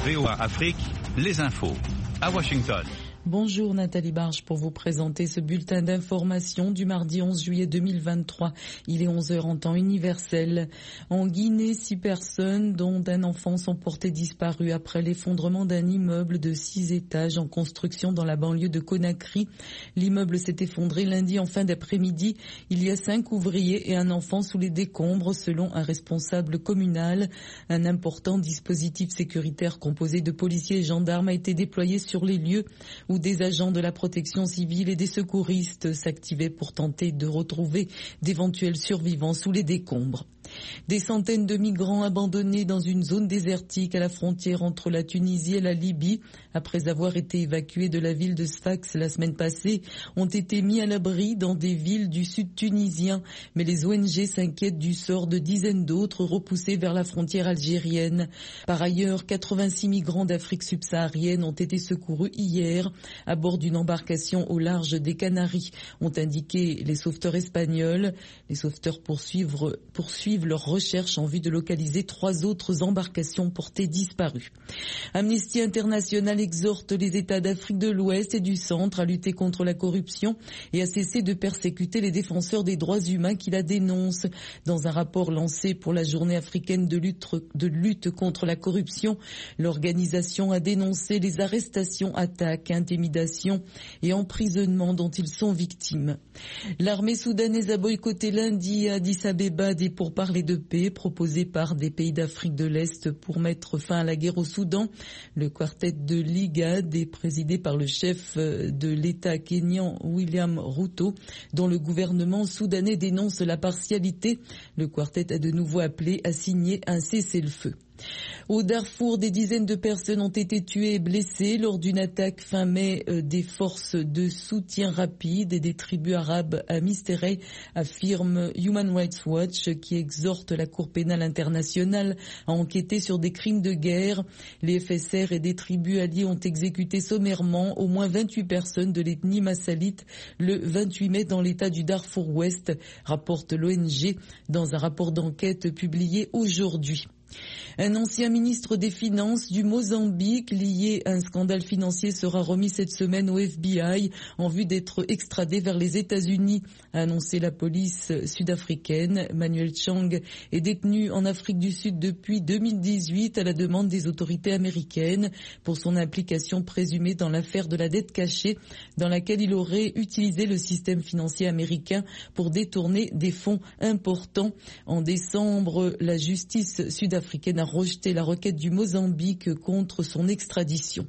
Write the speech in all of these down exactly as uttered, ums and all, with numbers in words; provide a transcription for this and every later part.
V O A Afrique, les infos. À Washington. Bonjour Nathalie Barge pour vous présenter ce bulletin d'information du mardi onze juillet deux mille vingt-trois. Il est onze heures en temps universel. En Guinée, six personnes, dont un enfant, sont portées disparues après l'effondrement d'un immeuble de six étages en construction dans la banlieue de Conakry. L'immeuble s'est effondré lundi en fin d'après-midi. Il y a cinq ouvriers et un enfant sous les décombres, selon un responsable communal. Un important dispositif sécuritaire composé de policiers et gendarmes a été déployé sur les lieux où des agents de la protection civile et des secouristes s'activaient pour tenter de retrouver d'éventuels survivants sous les décombres. Des centaines de migrants abandonnés dans une zone désertique à la frontière entre la Tunisie et la Libye, après avoir été évacués de la ville de Sfax la semaine passée, ont été mis à l'abri dans des villes du sud tunisien. Mais les O N G s'inquiètent du sort de dizaines d'autres repoussés vers la frontière algérienne. Par ailleurs, quatre-vingt-six migrants d'Afrique subsaharienne ont été secourus hier à bord d'une embarcation au large des Canaries, ont indiqué les sauveteurs espagnols. Les sauveteurs poursuivent, poursuivent leurs recherches en vue de localiser trois autres embarcations portées disparues. Amnesty International exhorte les États d'Afrique de l'Ouest et du Centre à lutter contre la corruption et à cesser de persécuter les défenseurs des droits humains qui la dénoncent. Dans un rapport lancé pour la journée africaine de lutte, de lutte contre la corruption, l'organisation a dénoncé les arrestations, attaques, intimidations et emprisonnements dont ils sont victimes. L'armée soudanaise a boycotté lundi à Addis Abeba des pourparlers de paix proposés par des pays d'Afrique de l'Est pour mettre fin à la guerre au Soudan. Le quartet de l'I G A D est présidé par le chef de l'État kényan William Ruto, dont le gouvernement soudanais dénonce la partialité. Le quartet a de nouveau appelé à signer un cessez-le-feu. Au Darfour, des dizaines de personnes ont été tuées et blessées lors d'une attaque fin mai des forces de soutien rapide et des tribus arabes à Mystéré, affirme Human Rights Watch, qui exhorte la Cour pénale internationale à enquêter sur des crimes de guerre. Les F S R et des tribus alliées ont exécuté sommairement au moins vingt-huit personnes de l'ethnie massalite le vingt-huit mai dans l'état du Darfour Ouest, rapporte l'O N G dans un rapport d'enquête publié aujourd'hui. Un ancien ministre des Finances du Mozambique lié à un scandale financier sera remis cette semaine au F B I en vue d'être extradé vers les États-Unis, a annoncé la police sud-africaine. Manuel Chang est détenu en Afrique du Sud depuis deux mille dix-huit à la demande des autorités américaines pour son implication présumée dans l'affaire de la dette cachée dans laquelle il aurait utilisé le système financier américain pour détourner des fonds importants. En décembre, la justice sud-africaine a rejeté la requête du Mozambique contre son extradition.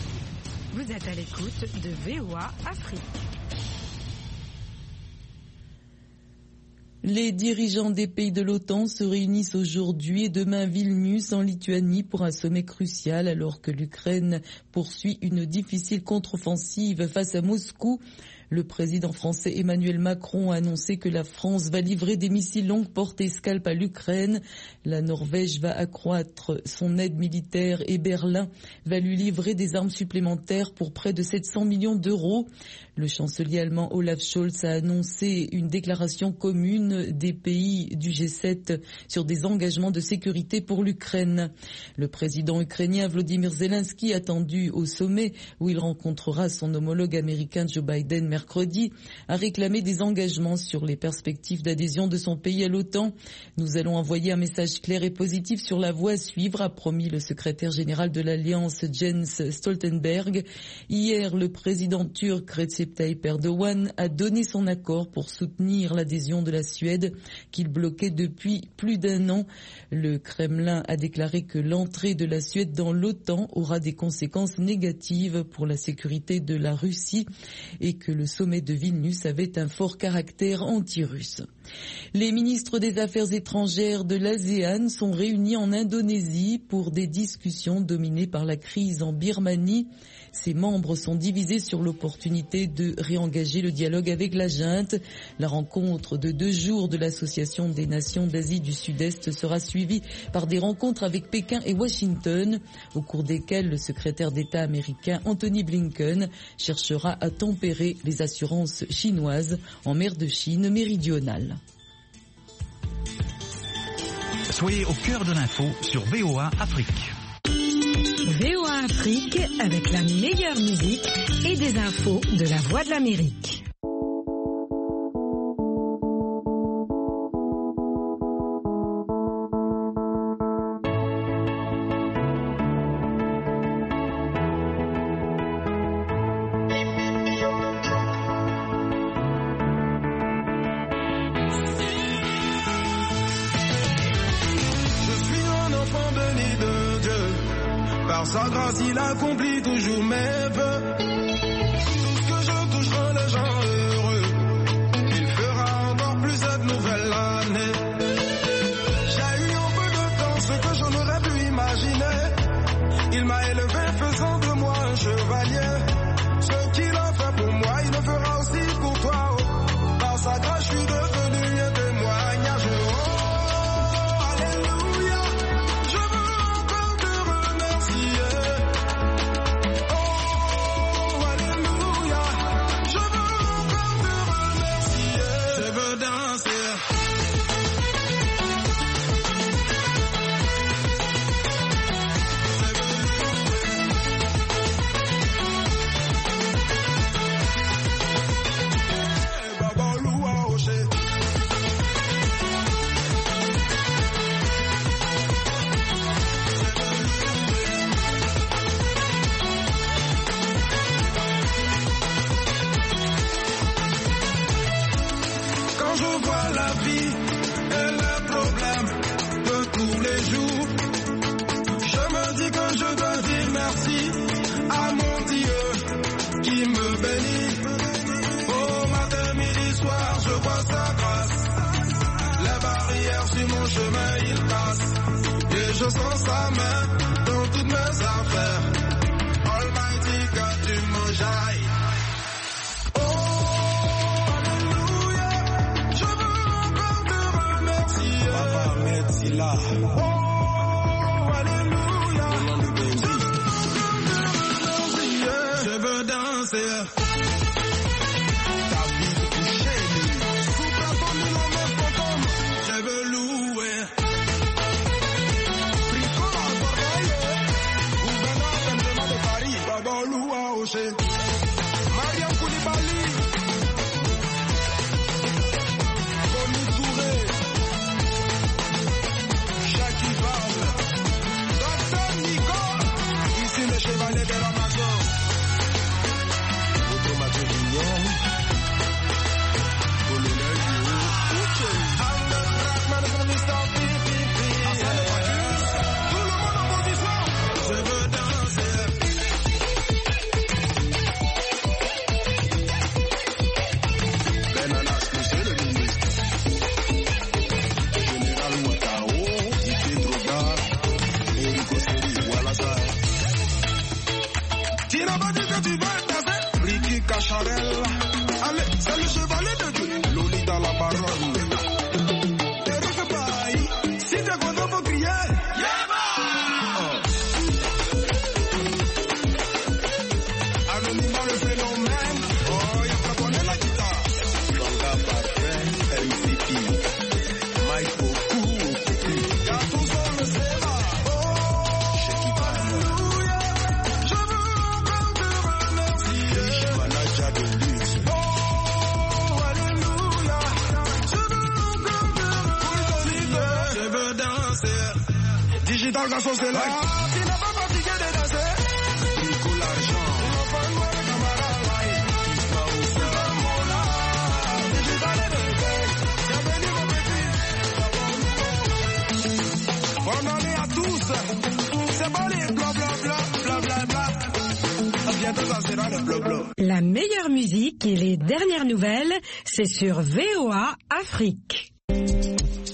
Vous êtes à l'écoute de V O A Afrique. Les dirigeants des pays de l'OTAN se réunissent aujourd'hui et demain à Vilnius en Lituanie pour un sommet crucial alors que l'Ukraine poursuit une difficile contre-offensive face à Moscou. Le président français Emmanuel Macron a annoncé que la France va livrer des missiles longue portée Scalp à l'Ukraine. La Norvège va accroître son aide militaire et Berlin va lui livrer des armes supplémentaires pour près de sept cents millions d'euros. Le chancelier allemand Olaf Scholz a annoncé une déclaration commune des pays du G sept sur des engagements de sécurité pour l'Ukraine. Le président ukrainien Volodymyr Zelensky, attendu au sommet où il rencontrera son homologue américain Joe Biden mercredi, a réclamé des engagements sur les perspectives d'adhésion de son pays à l'OTAN. Nous allons envoyer un message clair et positif sur la voie à suivre, a promis le secrétaire général de l'Alliance Jens Stoltenberg. Hier, le président turc Recep Tayyip Erdogan a donné son accord pour soutenir l'adhésion de la Suède qu'il bloquait depuis plus d'un an. Le Kremlin a déclaré que l'entrée de la Suède dans l'OTAN aura des conséquences négatives pour la sécurité de la Russie et que le sommet de Vilnius avait un fort caractère anti-russe. Les ministres des Affaires étrangères de l'ASEAN sont réunis en Indonésie pour des discussions dominées par la crise en Birmanie. Ses membres sont divisés sur l'opportunité de réengager le dialogue avec la junte. La rencontre de deux jours de l'Association des Nations d'Asie du Sud-Est sera suivie par des rencontres avec Pékin et Washington, au cours desquelles le secrétaire d'État américain Anthony Blinken cherchera à tempérer les assurances chinoises en mer de Chine méridionale. Soyez au cœur de l'info sur V O A Afrique. V O A Afrique avec la meilleure musique et des infos de la Voix de l'Amérique. Sa grâce, il accomplit toujours mes vœux. Tout ce que je touche rend les gens heureux. Il fera encore plus cette nouvelle année. J'ai eu en peu de temps ce que je n'aurais pu imaginer. Il m'a élevé faisant de moi un chevalier. Ce qu'il a fait pour moi, il le fera aussi pour toi. Oh. Par sa grâce, je suis devenu un témoignage. Oh, alléluia. Je veux encore te remercier. Je sens sa main dans toutes mes affaires. Almighty God, tu me jailles. Oh, alléluia. Je veux encore te remercier. Papa, merci là. Oh, alléluia. Je veux encore te remercier. Je veux danser. Ta vie touchée, sous ta famille, la mer fantôme. Je veux louer. Mariam Koulibaly, Boni Touré, Jackie Val, Docteur Nico, ici le chevalier de l'Amazon, Automatique Vignon, Colonel Guillaume, Uche, Anders Brackman, Mister Pipi, Hassan Bacchus, tout le monde en position, je veux danser. Allez, c'est le chevalier de Dieu, Loli dans la baronne. Eric Bailly, si t'es content, faut crier. Yéba! Anonymat le phénomène, oh, y'a pas qu'on est la guitare. Banga parfait, M V P, Mike Oku, y'a tout sur le Sénat. Oh, alléluia, je veux encore te remercier. Manager de luxe. Oh, alléluia, je veux encore te remercier. Je veux danser. Digital garçon, c'est là. Tu n'as pas fatigué de danser. Nico l'argent. Tu n'as pas joué le camarade. Tu n'as pas aussi un mot là. Digital est de paix. Bienvenue mon petit. Bonne année à tous. C'est bon les bla bla bla bla bla bla. À bientôt, ça sera le bla bla. La meilleure musique et les dernières nouvelles, c'est sur V O A Afrique.